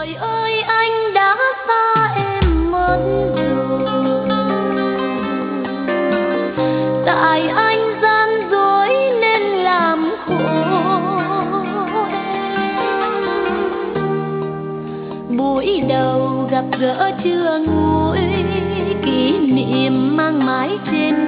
Trời ơi anh đã xa em mất rồi, tại anh gian dối nên làm khổ em. Buổi đầu gặp gỡ chưa nguôi, kỷ niệm mang mãi trên